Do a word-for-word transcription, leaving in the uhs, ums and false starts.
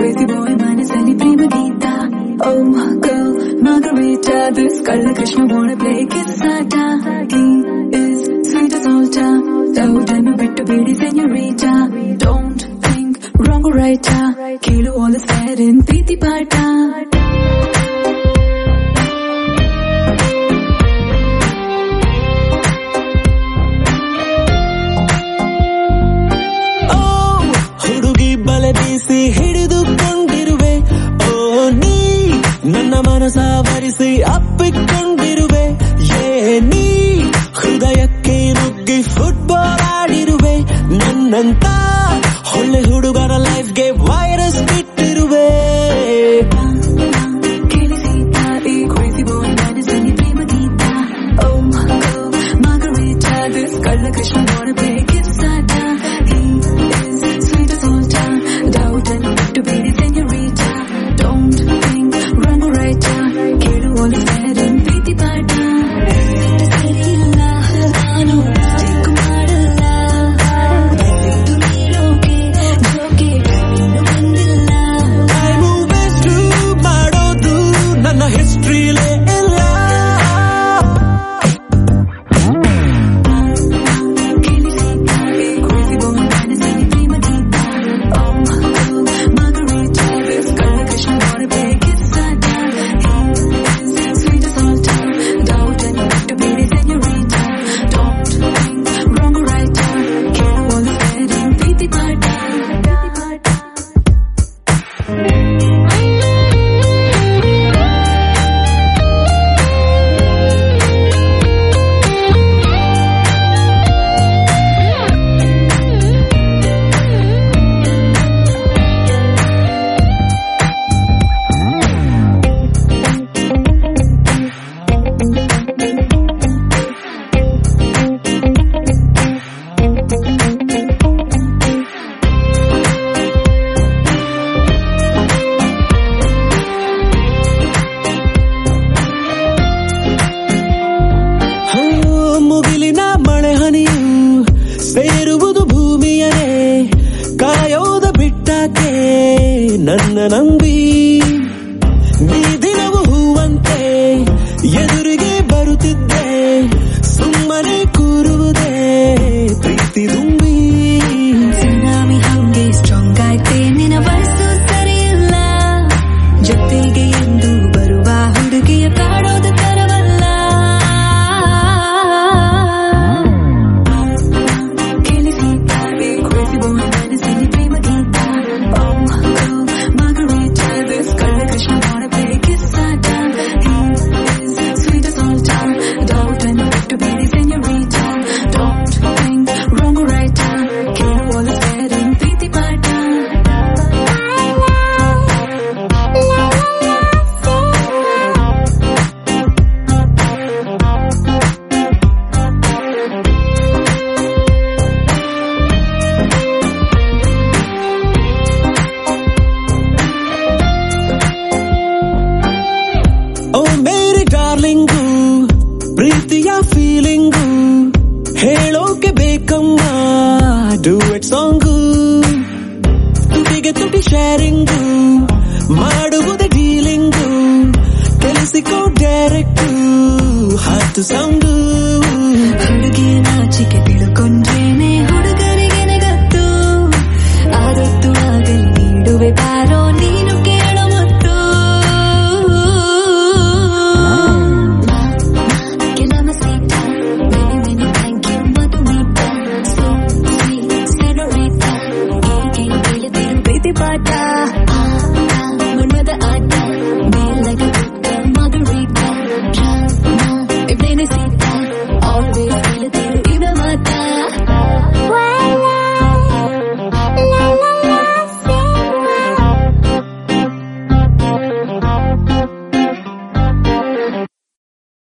crazy boy ಮನಸ್ಸಲ್ಲಿ ಪ್ರೇಮ ಗೀತ. Oh girl Margarita, this ಕಳ್ಳ Krishna wanna play ಕಿಸ್ಸಾಟ. He is sweet as salt, ಯಾವುದನ್ನು ಬಿಟ್ಟು ಬೇಡಿ señorita. Don't think wrong or right, ಕೇಳು all is fair in ಪ್ರೀತಿ ಪಾಠ. ಬೀಸಿ ಹಿಡಿದುಕೊಂಡಿರುವೆ ಓ ನೀ ನನ್ನ ಮನಸಾವರಿಸಿ ಅಪ್ಪಿಕೊಂಡಿರುವೆ ಏ ನೀ ಹೃದಯಕ್ಕೆ ನುಗ್ಗಿ ಫುಟ್ಬಾಲ್ ಆಡಿರುವೆ ನನ್ನಂತ ಒಳ್ಳೆ ಹುಡುಗರ ಲೈಫ್ಗೆ ವೈರಸ್ ಬಿಟ್ಟಿರುವೆ. ಕಳ್ಳ ಕೃಷ್ಣ ಮುಗಿಲಿನ ಮಳೆ ಹನಿಯು ಸೇರುವುದು ಭೂಮಿಯನೇ ಕಾಯೋದ ಬಿಟ್ಟಾಕೆ ನನ್ನ ನಂಬಿ ನೀ ದಿನವು ಹೂವಂತೆ ಎದುರಿಗೆ ಬರುತ್ತಿದ್ದೆ ಸುಮ್ಮನೆ ಕೂರುವುದೇ ಪ್ರೀತಿ ತುಂಬಿ ಸುನಾಮಿ ಹಂಗೆ ಸ್ಟ್ರಾಂಗ್ ಆಯ್ತೆ ನಿನ್ನ ವಯಸ್ಸು ಸರಿಯಿಲ್ಲ ಜೊತೆಗೆ ಎಂದು ಬರುವ ಹುಡುಗಿಯ ಕಾಡೋದು ತರವಲ್ಲ. ಪ್ರೀತಿಯ ಫೀಲಿಂಗು ಹೇಳೋಕೆ ಬೇಕಮ್ಮ ಡುಯೆಟ್ ಸಾಂಗು ತುಟಿಗೆ ತುಟಿ ಶೇರಿಂಗು ಮಾಡುವುದೇ ಡೀಲಿಂಗು ಕೆಲಸಿಕೋ ಡೈರೆಕ್ಟು ಹಾತು ಸೌಂಡು ಹುಡುಗಿ ನಾಚಿಕೆ ತಿಳ್ಕೊಂಡ್ರೇನೆ